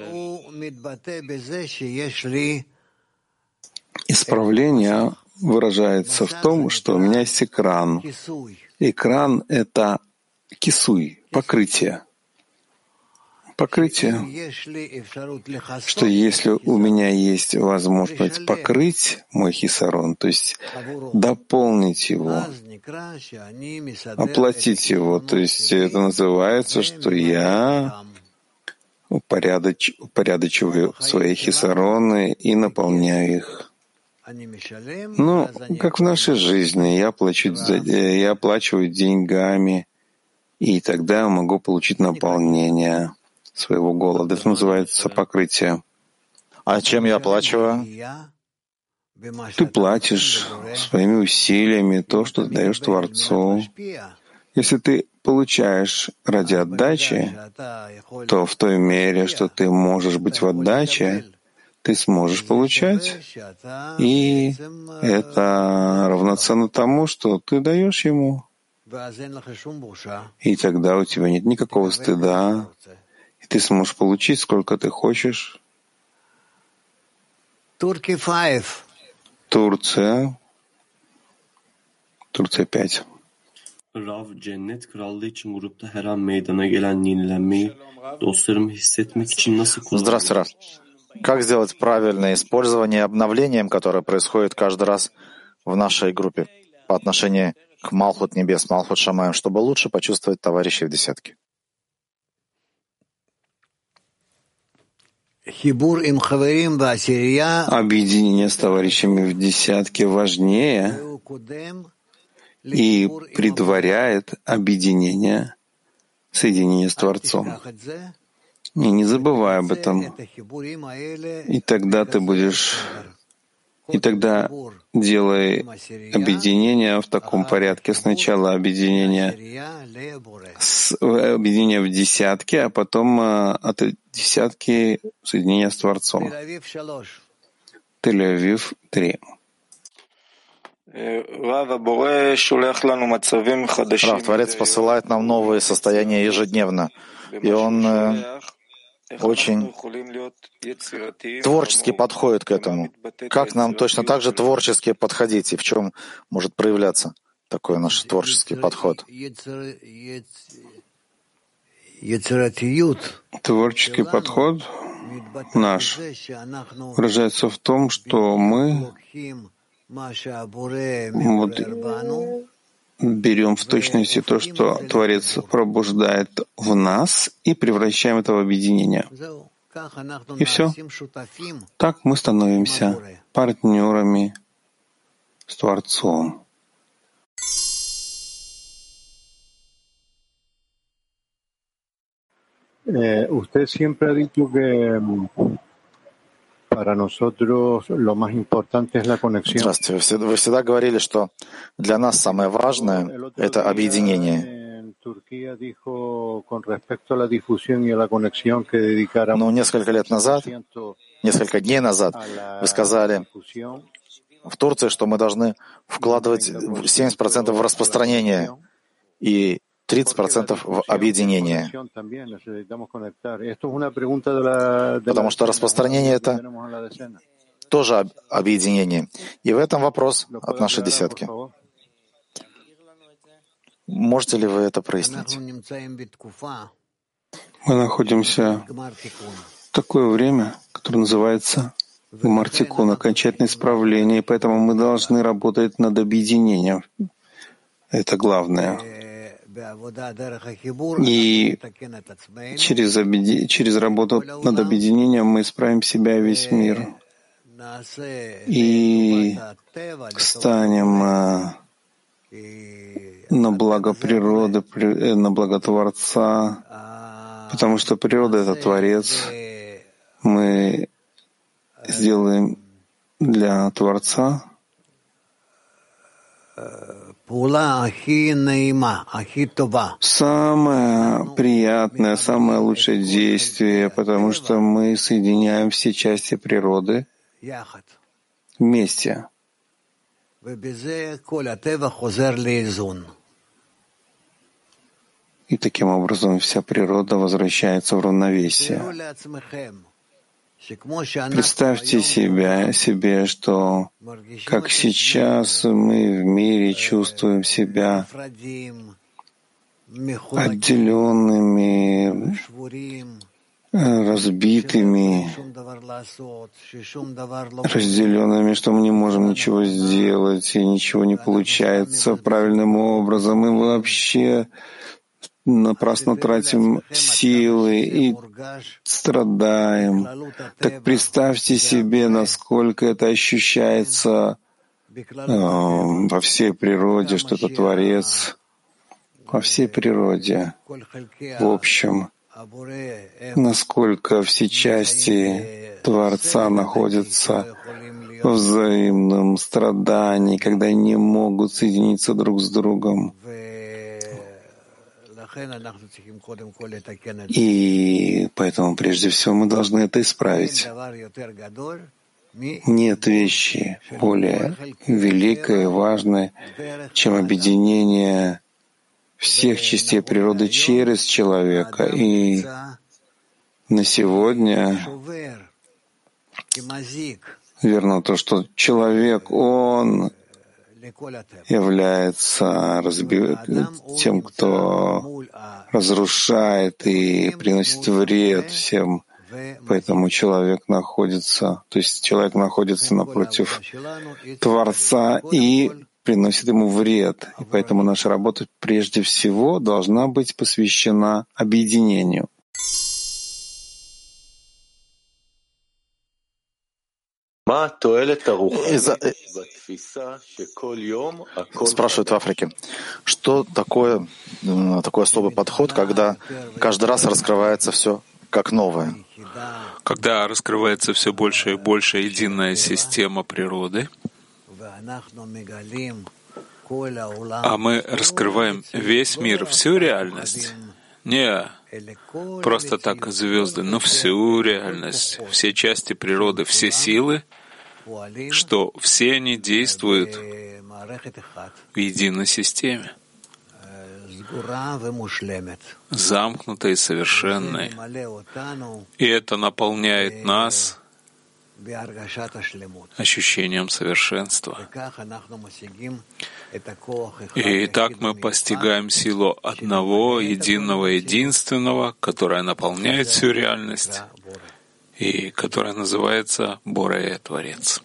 Исправление выражается в том, что у меня есть экран. Экран — это кисуй, покрытие. Покрытие, что если у меня есть возможность покрыть мой хисарон, то есть дополнить его, оплатить его, то есть это называется, что я упорядоч... упорядочиваю свои хисароны и наполняю их. Ну, как в нашей жизни, я, плачу, я оплачиваю деньгами, и тогда я могу получить наполнение своего голода. Это называется покрытие. А чем я оплачиваю? Ты платишь своими усилиями то, что ты даешь Творцу. Если ты получаешь ради отдачи, то в той мере, что ты можешь быть в отдаче, ты сможешь получать, и это равноценно тому, что ты даешь ему. И тогда у тебя нет никакого стыда, и ты сможешь получить, сколько ты хочешь. Турция. Турция пять. Rav, cennet krallığı için grupta her an meydana gelen yenilenmeyi dostlarımı hissetmek için nasıl kullanabilirim? Здравствуй, Раф. Как сделать правильное использование обновлением, которое происходит каждый раз в нашей группе по отношению к Малхут Небес, Малхут Шамаем, чтобы лучше почувствовать товарищей в десятке? Объединение с товарищами в десятке важнее и предваряет объединение, соединение с Творцом. И не забывай об этом. И тогда ты будешь... И тогда делай объединение в таком порядке. Сначала объединение, с, объединение в десятке, а потом от десятки соединение с Творцом. Тель-Авив три. Рав, Творец посылает нам новые состояния ежедневно, и Он э, очень творчески подходит к этому. Как нам точно так же творчески подходить, и в чем может проявляться такой наш творческий подход? Творческий подход наш выражается в том, что мы вот берем в точности то, что Творец пробуждает в нас, и превращаем это в объединение. И все. Так мы становимся партнерами с Творцом. Usted siempre ha dicho que para nosotros lo más importante es la conexión. Здравствуйте. Вы всегда, вы всегда говорили, что для нас самое важное — это объединение. Но несколько лет назад, несколько дней назад, вы сказали в Турции, что мы должны вкладывать семьдесят процентов в распространение и тридцать процентов в объединение. Потому что распространение — это тоже объединение. И в этом вопрос от нашей десятки. Можете ли вы это прояснить? Мы находимся в такое время, которое называется Гмар-тикун, окончательное исправление, и поэтому мы должны работать над объединением. Это главное. И через, объеди... через работу над объединением мы исправим себя и весь мир. И станем на благо природы, на благо Творца, потому что природа — это Творец. Мы сделаем для Творца самое приятное, самое лучшее действие, потому что мы соединяем все части природы вместе. И таким образом вся природа возвращается в равновесие. Представьте себя, себе, что как сейчас мы в мире чувствуем себя отделенными, разбитыми, разделенными, что мы не можем ничего сделать, и ничего не получается правильным образом, и мы вообще напрасно тратим силы и страдаем. Так представьте себе, насколько это ощущается э, во всей природе, что это Творец, во всей природе, в общем, насколько все части Творца находятся в взаимном страдании, когда не могут соединиться друг с другом. И поэтому прежде всего мы должны это исправить. Нет вещи более великой и важной, чем объединение всех частей природы через человека. И на сегодня верно то, что человек, он является разби... тем, кто разрушает и приносит вред всем. Поэтому человек находится, то есть человек находится напротив Творца и приносит ему вред. И поэтому наша работа прежде всего должна быть посвящена объединению. Спрашивают в Африке, что такое такой особый подход, когда каждый раз раскрывается все как новое? Когда раскрывается все больше и больше единая система природы, а мы раскрываем весь мир, всю реальность, не просто так звезды, но всю реальность, все части природы, все силы, что все они действуют в единой системе, замкнутой и совершенной. И это наполняет нас ощущением совершенства. И так мы постигаем силу одного, единого, единственного, которая наполняет всю реальность и которая называется Боре Творец.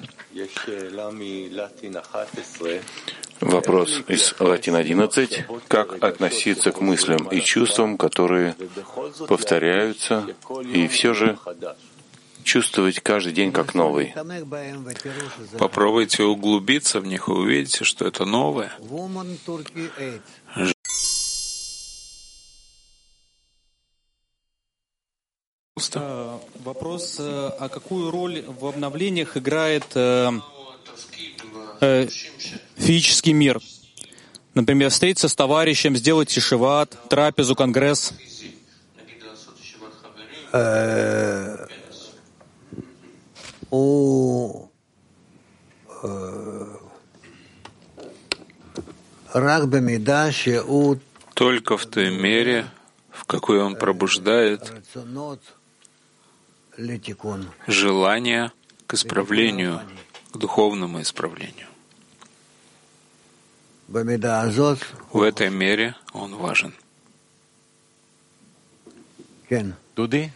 Вопрос из Латин одиннадцать. Как относиться к мыслям и чувствам, которые повторяются, и все же чувствовать каждый день как новый? Попробуйте углубиться в них и увидите, что это новое. Вопрос, а какую роль в обновлениях играет э, э, физический мир? Например, встретиться с товарищем, сделать тишеват, трапезу, конгресс. Только в той мере, в какой он пробуждает желание к исправлению, к духовному исправлению. В этой мере он важен. Дуди?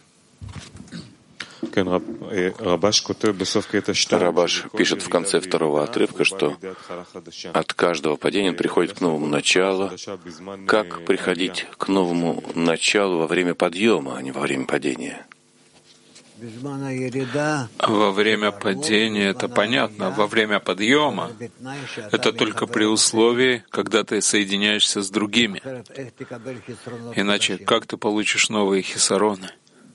Рабаш пишет в конце второго отрывка, что от каждого падения он приходит к новому началу. Как приходить к новому началу во время подъема, а не во время падения? Во время падения это понятно, во время подъема это только при условии, когда ты соединяешься с другими. Иначе как ты получишь новые хисароны?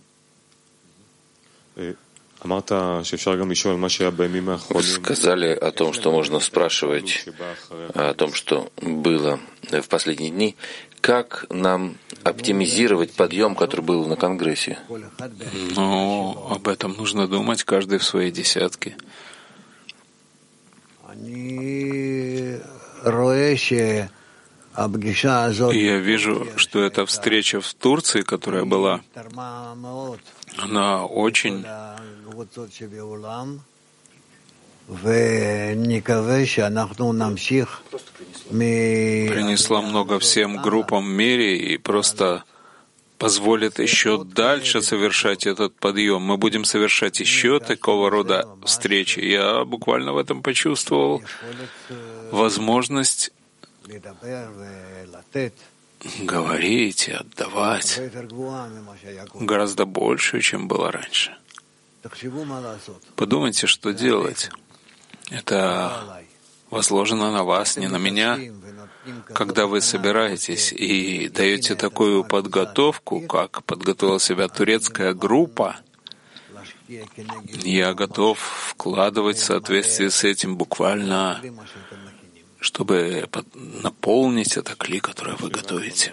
Вы сказали о том, что можно спрашивать о том, что было в последние дни. Как нам оптимизировать подъем, который был на Конгрессе? Ну, об этом нужно думать, каждый в своей десятке. Я вижу, что эта встреча в Турции, которая была, она очень принесла много всем группам в мире и просто позволит еще дальше совершать этот подъем. Мы будем совершать еще такого рода встречи. Я буквально в этом почувствовал возможность говорить и отдавать гораздо больше, чем было раньше. Подумайте, что делать. Это возложено на вас, не на меня. Когда вы собираетесь и даете такую подготовку, как подготовила себя турецкая группа, я готов вкладывать в соответствии с этим буквально, чтобы наполнить это кли, которое вы готовите.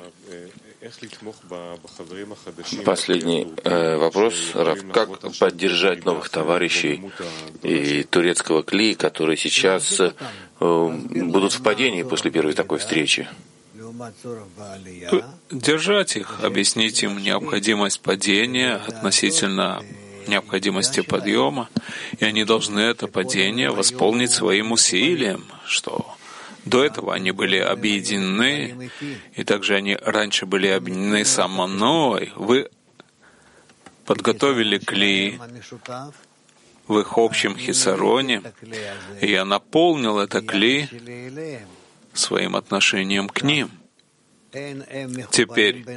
Последний э, вопрос, Рав. Как поддержать новых товарищей и турецкого кли, которые сейчас э, будут в падении после первой такой встречи? Держать их, объяснить им необходимость падения относительно необходимости подъема, и они должны это падение восполнить своим усилием, что до этого они были объединены, и также они раньше были объединены со мной. Вы подготовили кли в их общем хисароне, и я наполнил это кли своим отношением к ним. Теперь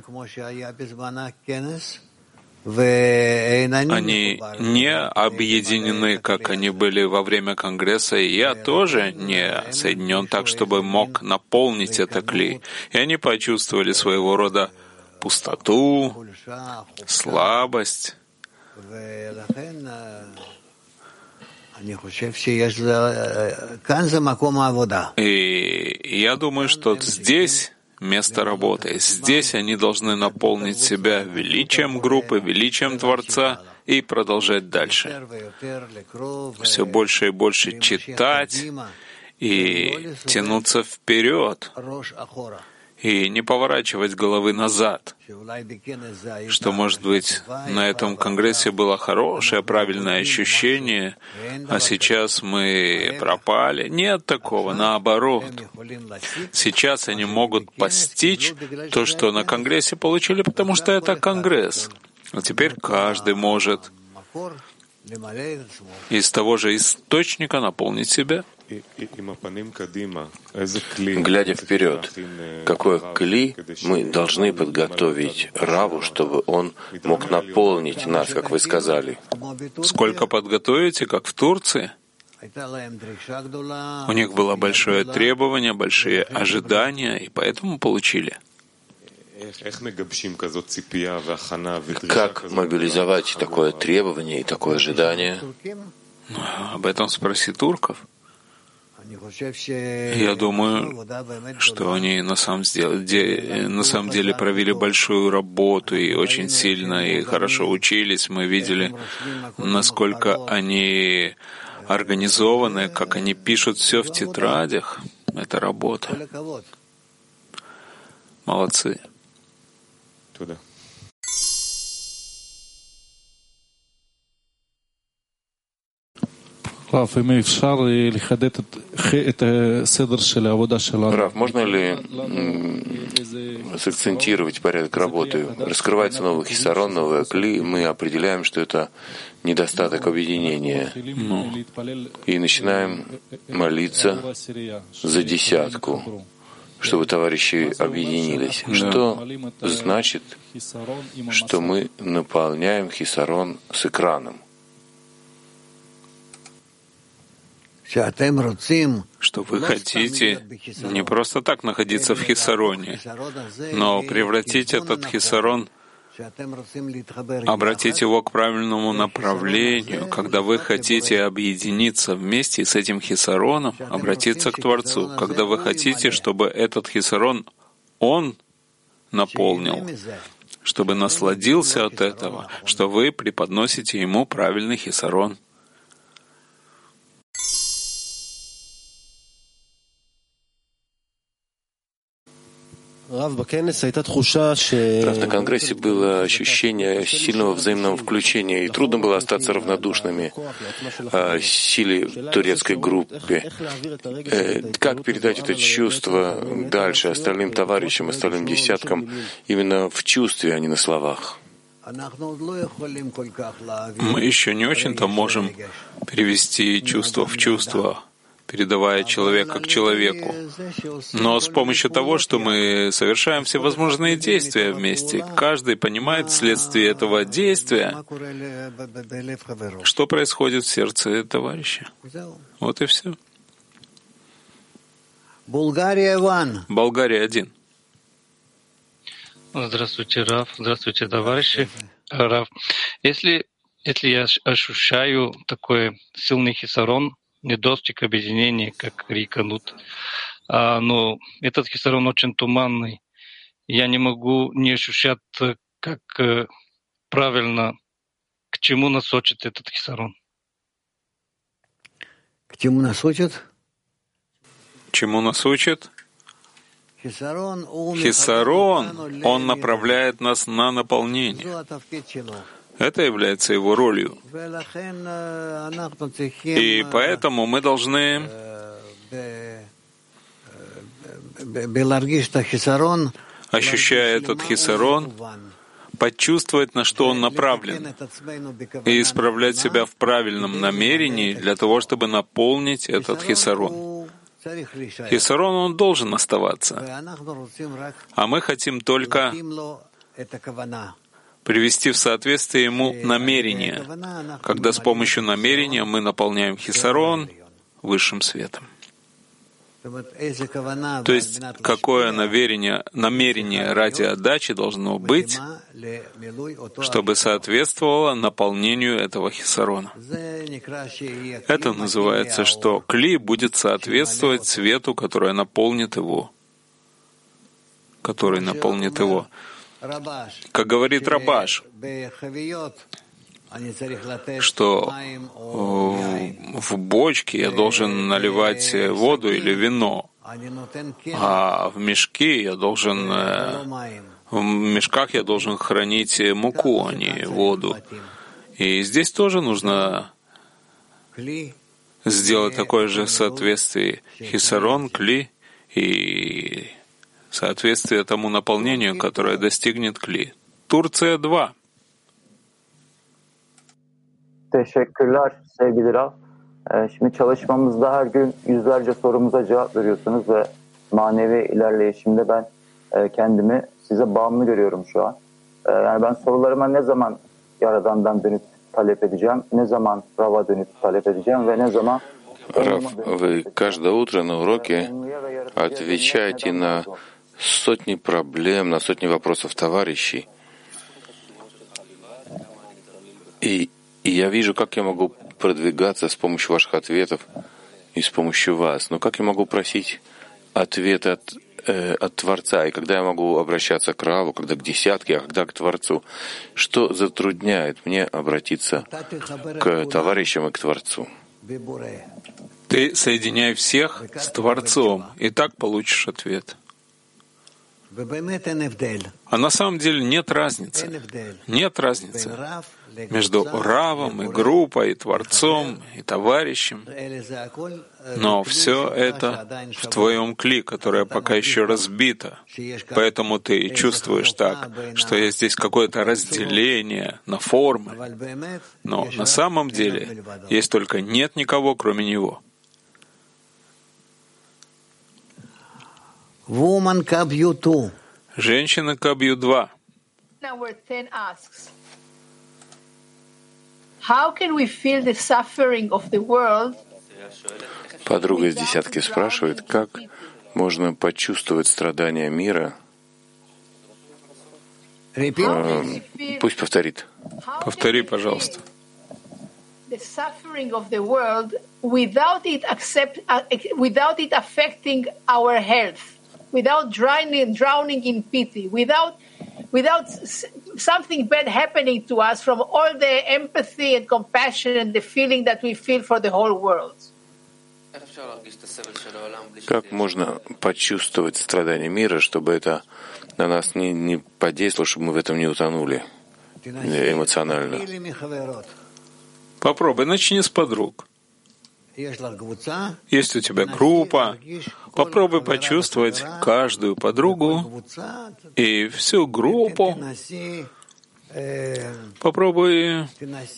они не объединены, как они были во время Конгресса, и я тоже не соединен так, чтобы мог наполнить это кли. И они почувствовали своего рода пустоту, слабость. И я думаю, что здесь место работы. Здесь они должны наполнить себя величием группы, величием Творца и продолжать дальше. Все больше и больше читать и тянуться вперед, и не поворачивать головы назад, что, может быть, на этом конгрессе было хорошее, правильное ощущение, а сейчас мы пропали. Нет такого, наоборот. Сейчас они могут постичь то, что на конгрессе получили, потому что это конгресс. А теперь каждый может из того же источника наполнить себя. Глядя вперед, какое кли мы должны подготовить Раву, чтобы он мог наполнить нас, как вы сказали? Сколько подготовите, как в Турции? У них было большое требование, большие ожидания, и поэтому получили. Как мобилизовать такое требование и такое ожидание? Об этом спроси турков. Я думаю, что они на самом деле, на самом деле провели большую работу и очень сильно и хорошо учились. Мы видели, насколько они организованы, как они пишут все в тетрадях. Это работа. Молодцы. Раф, можно ли сакцентировать порядок работы? Раскрывается новый хисарон, новая кли, мы определяем, что это недостаток объединения. Ну, и начинаем молиться за десятку, чтобы товарищи объединились. Да. Что значит, что мы наполняем хисарон с экраном? Что вы хотите не просто так находиться в хисароне, но превратить этот хисарон, обратить его к правильному направлению, когда вы хотите объединиться вместе с этим хисароном, обратиться к Творцу, когда вы хотите, чтобы этот хисарон Он наполнил, чтобы насладился от этого, что вы преподносите Ему правильный хисарон. Рав, на конгрессе было ощущение сильного взаимного включения, и трудно было остаться равнодушными о силе турецкой группе. Как передать это чувство дальше остальным товарищам, остальным десяткам, именно в чувстве, а не на словах? Мы еще не очень-то можем перевести чувство в чувство, передавая человека к человеку. Но с помощью того, что мы совершаем всевозможные действия вместе, каждый понимает вследствие этого действия, что происходит в сердце товарища. Вот и все. Болгария один. Здравствуйте, Рав. Здравствуйте, товарищи. Рав, если, если я ощущаю такой сильный хисарон, недостиг объединения, как риканут. А, но этот хисарон очень туманный. Я не могу не ощущать, как э, правильно, к чему нас учит этот хисарон. К чему нас учит? Чему нас учит? Хисарон, он направляет нас на наполнение. Это является его ролью. И поэтому мы должны ощущая этот хисарон, почувствовать, на что он направлен, и исправлять себя в правильном намерении для того, чтобы наполнить этот хисарон. Хисарон, он должен оставаться. А мы хотим только привести в соответствие ему намерение, когда с помощью намерения мы наполняем хисарон высшим светом. То есть, какое намерение, намерение ради отдачи должно быть, чтобы соответствовало наполнению этого хисарона. Это называется, что кли будет соответствовать свету, который наполнит его, который наполнит его. Как говорит Рабаш, что в бочке я должен наливать воду или вино, а в мешке я должен, в мешках я должен хранить муку, а не воду. И здесь тоже нужно сделать такое же соответствие хисарон, кли и соответствие тому наполнению, которое достигнет кли. Турция два. Teşekkürler sevgili Raf. Şimdi çalışmamızda her gün yüzlerce sorumuza cevap veriyorsunuz ve manevi ilerleyişimde ben kendimi size bağımlı görüyorum şu an. Yani ben sorularıma ne zaman Yaradan'dan dönüp talep edeceğim, ne zaman Rav'a dönüp talep edeceğim ve ne zaman... Рав, вы каждое утро на уроке отвечаете на сотни проблем, на сотни вопросов товарищей. И, и я вижу, как я могу продвигаться с помощью ваших ответов и с помощью вас. Но как я могу просить ответ от, э, от Творца? И когда я могу обращаться к Раву, когда к десятке, а когда к Творцу? Что затрудняет мне обратиться к товарищам и к Творцу? Ты соединяй всех с Творцом, и так получишь ответ. А на самом деле нет разницы. Нет разницы между Равом и группой, и Творцом, и товарищем. Но все это в твоем кли, которое пока еще разбито. Поэтому ты чувствуешь так, что есть здесь какое-то разделение на формы. Но на самом деле есть только нет никого, кроме него. Женщина Кабью два. Подруга из десятки спрашивает, как можно почувствовать страдания мира. Э, пусть повторит. Повтори, пожалуйста. The suffering of the world without it accept, uh, without it affecting our health, without drowning, drowning in pity, without, without something bad happening to us from all the empathy and compassion and the feeling that we feel for the whole world. Как можно почувствовать страдания мира, чтобы это на нас не, не подействовало, чтобы мы в этом не утонули эмоционально? Попробуй, начни с подруг. Есть у тебя группа. Попробуй почувствовать каждую подругу и всю группу. Попробуй,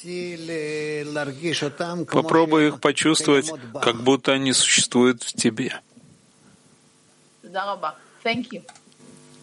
попробуй их почувствовать, как будто они существуют в тебе. Thank you.